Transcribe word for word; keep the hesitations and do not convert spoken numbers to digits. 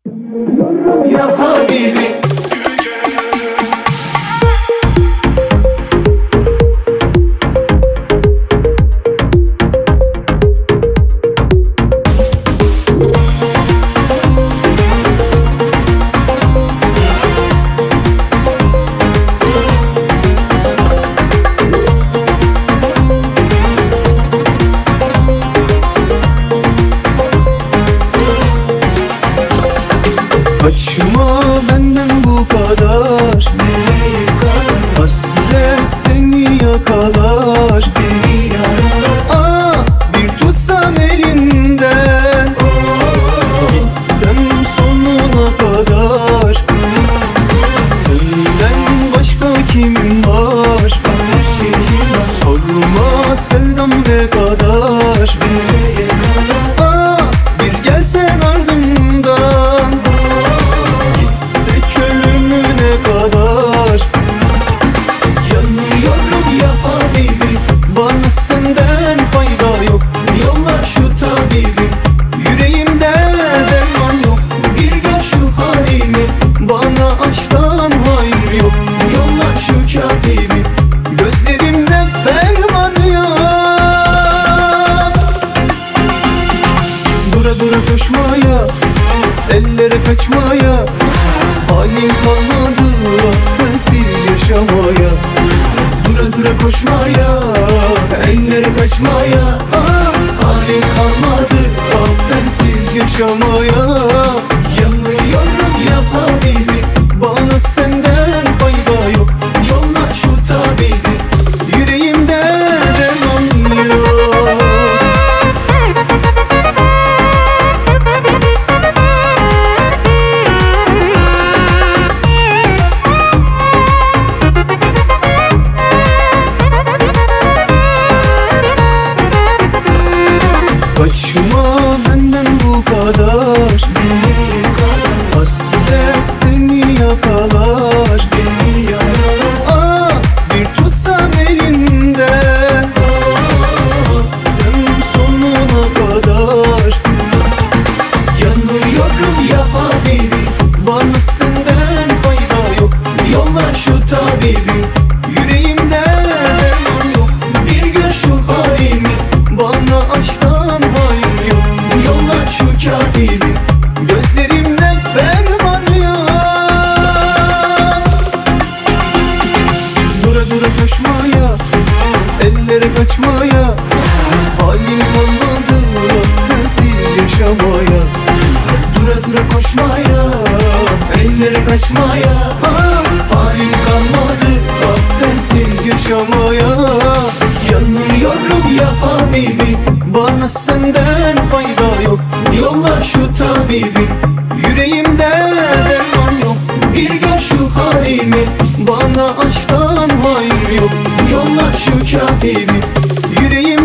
Ya Habibi, kaçma benden bu kadar. nereye kadar Hasret seni yakalar. beni yaralar? Aa, bir tutsam elinden, gitsem sonuna kadar. Senden başka kimin var? Bana şeyim var, Sorma sevdam ne kadar. nereye kadar? Aa, bir gelsen ardımdan, gitsek ölümüne kadar. Yanıyorum ya Habibi, Bana senden fayda yok. yolla şu tabibi. Yüreğimde derman yok. Bir gör şu halimi, Bana aşktan hayır yok. yolla şu katibi. Gözlerimde ferman yok. Dura dura koşmaya, ellere kaçmaya, halim kalmadı ah sensiz yaşamaya. Dura dura koşmaya, elleri kaçmaya. Ah, halim kalmadı ah sensiz Yaşamaya yanıyorum ya Habibi. bana senden fayda yok. Yolla şu tabibi. Yüreğimde derman yok. Kaçma benden bu kadar. Nereye kadar Hasret seni yakalar. beni yaralar? Aa, bir tutsam elinden, gitsem sonuna kadar. Yanıyorum ya Habibi, Bana senden fayda yok. yolla şu tabibi. Yüreğimde derman yok. Bir gör şu halimi, Bana aşktan hayır yok. yolla şu katibi. Gözlerimde ferman yok. Dura dura koşmaya, ellere kaçmaya, halim kalmadı yok sensiz yaşamaya. Dura dura koşmaya, elleri kaçmaya. Ah, Halim kalmadı ah sensiz yaşamaya. yanıyorum ya Habibi. Bana senden fayda yok. Yolla şu tabibi. Yüreğimde derman yok. Bir gör şu halimi, Bana aşktan hayır yok. yolla şu katibi. Yüreğim